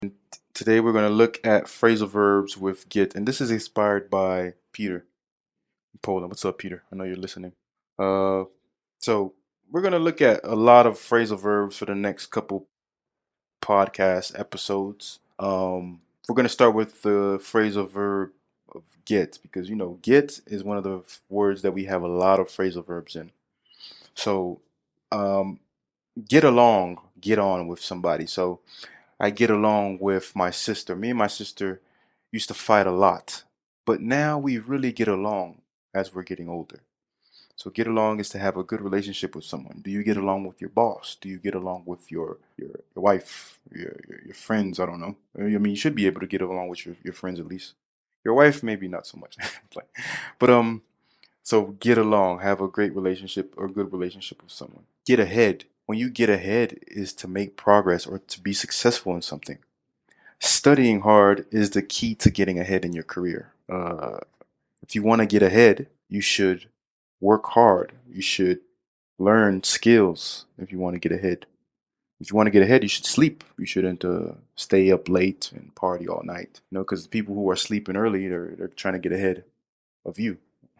Today we're going to look at phrasal verbs with get, and this is inspired by Peter in Poland. What's up, Peter? I know you're listening. Uh, so we're going to look at a lot of phrasal verbs for the next couple podcast episodes. We're going to start with the phrasal verb of get because get is one of the words that we have a lot of phrasal verbs in. So, um, get along, get on with somebody. So I get along with my sister. Me and my sister used to fight a lot, but now we really get along as we're getting older. So get along is to have a good relationship with someone. Do you get along with your boss? Do you get along with your wife, your friends? I don't know. I mean, you should be able to get along with your friends at least. Your wife, maybe not so much. Like, but so get along, have a great relationship or good relationship with someone. Get ahead. When you get ahead is to make progress or to be successful in something. Studying hard is the key to getting ahead in your career. If you want to get ahead, you should work hard. You should learn skills if you want to get ahead. If you want to get ahead, you should sleep. You shouldn't stay up late and party all night. Because the people who are sleeping early, they're trying to get ahead of you.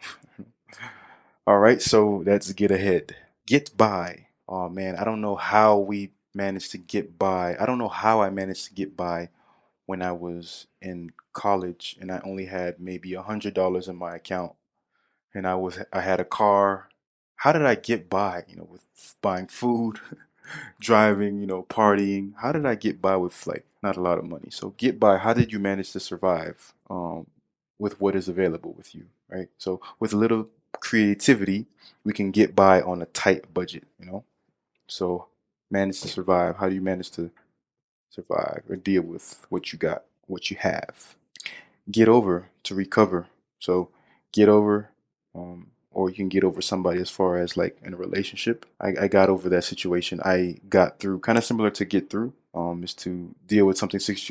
All right, so that's get ahead. Get by. Oh man, I don't know how we managed to get by. I don't know how I managed to get by when I was in college and I only had maybe $100 in my account and I had a car. How did I get by, with buying food, driving, partying? How did I get by with like not a lot of money? So get by, how did you manage to survive with what is available with you, right? So with a little creativity, we can get by on a tight budget. So manage to survive. How do you manage to survive or deal with what you got, what you have? Get over, to recover. So get over, or you can get over somebody as far as like in a relationship. I got over that situation. I got through, kind of similar to get through, is to deal with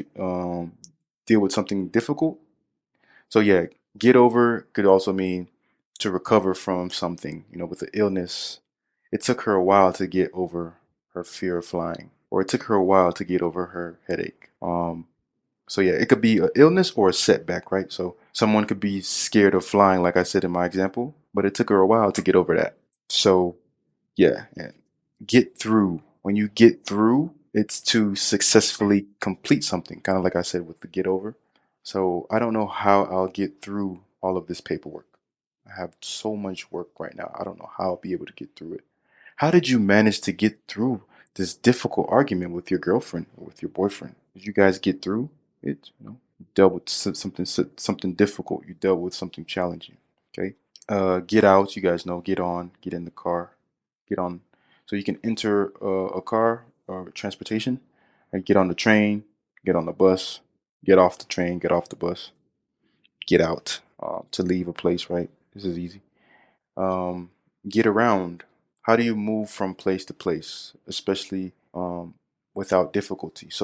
deal with something difficult. So yeah, get over could also mean to recover from something, with the illness. It took her a while to get over her fear of flying, or it took her a while to get over her headache. So yeah, it could be an illness or a setback, right? So someone could be scared of flying, like I said in my example, but it took her a while to get over that. So yeah, and get through. When you get through, it's to successfully complete something, kind of like I said with the get over. So I don't know how I'll get through all of this paperwork. I have so much work right now. I don't know how I'll be able to get through it. How did you manage to get through this difficult argument with your girlfriend or with your boyfriend? Did you guys get through it? You dealt with something difficult. You dealt with something challenging. Okay. Get out. You guys know. Get on. Get in the car. Get on. So you can enter a car or transportation and get on the train. Get on the bus. Get off the train. Get off the bus. Get out. To leave a place. Right. This is easy. um, get around. How do you move from place to place, especially without difficulty? So,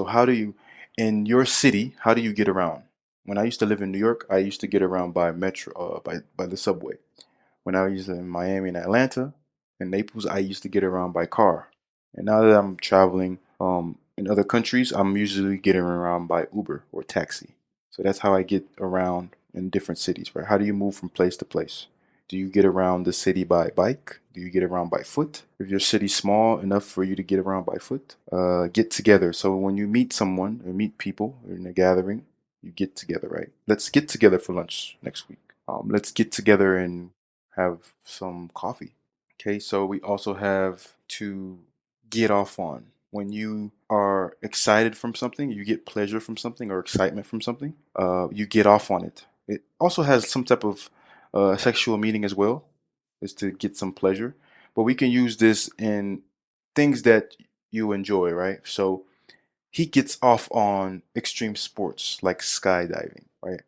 in your city, how do you get around? When I used to live in New York, I used to get around by metro, by the subway. When I was in Miami and Atlanta and Naples, I used to get around by car. And now that I'm traveling in other countries, I'm usually getting around by Uber or taxi. So that's how I get around in different cities, right? How do you move from place to place? Do you get around the city by bike? Do you get around by foot? If your city's small enough for you to get around by foot, get together. So when you meet someone or meet people in a gathering, you get together, right? Let's get together for lunch next week. Let's get together and have some coffee. Okay, so we also have to get off on. When you are excited from something, you get pleasure from something or excitement from something, you get off on it. It also has some type of sexual meaning as well, is to get some pleasure. But we can use this in things that you enjoy, right? So he gets off on extreme sports like skydiving, right?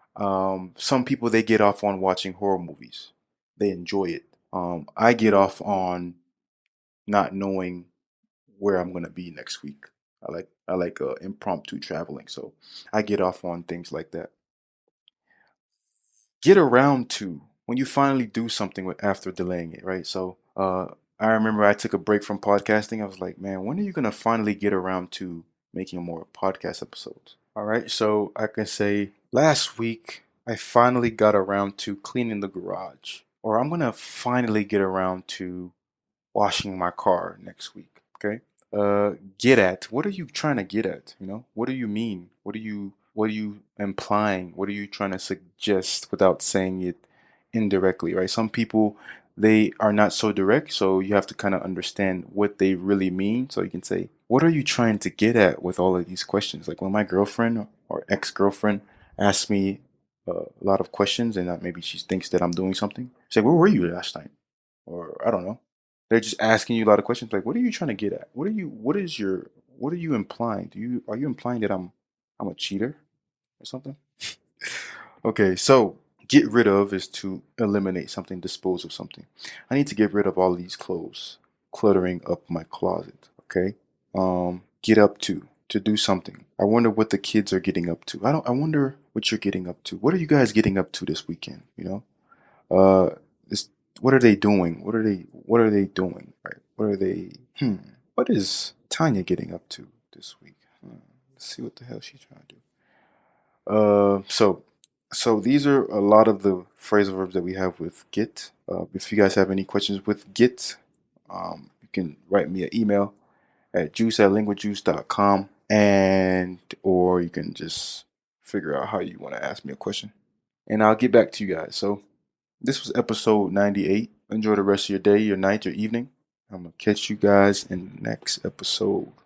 Some people they get off on watching horror movies. They enjoy it. I get off on not knowing where I'm gonna be next week. I like impromptu traveling, so I get off on things like that. Get around to when you finally do something after delaying it, right? So I remember I took a break from podcasting. I was like, man, when are you gonna finally get around to making more podcast episodes. All right, so I can say last week I finally got around to cleaning the garage, or I'm gonna finally get around to washing my car next week. Okay. Get at. What are you trying to get at? What do you mean? What are you implying? What are you trying to suggest without saying it indirectly, right? Some people they are not so direct, so you have to kind of understand what they really mean. So you can say, what are you trying to get at with all of these questions? Like when my girlfriend or ex-girlfriend asks me a lot of questions and maybe she thinks that I'm doing something. Say, where were you last night? Or I don't know. They're just asking you a lot of questions like, what are you trying to get at? What are you implying? Are you implying that I'm a cheater or something? Okay, so get rid of is to eliminate something, dispose of something. I need to get rid of all of these clothes cluttering up my closet, okay? Get up to do something. I wonder what the kids are getting up to. I wonder what you're getting up to. What are you guys getting up to this weekend, you know? Uh, this, what are they doing? What are they doing? Right? What are they? What is Tanya getting up to this week? Let's see what the hell she's trying to do. So these are a lot of the phrasal verbs that we have with get. If you guys have any questions with get, you can write me an email at juice@linguajuice.com, and or you can just figure out how you want to ask me a question, and I'll get back to you guys. So this was episode 98. Enjoy the rest of your day, your night, your evening. I'm gonna catch you guys in the next episode.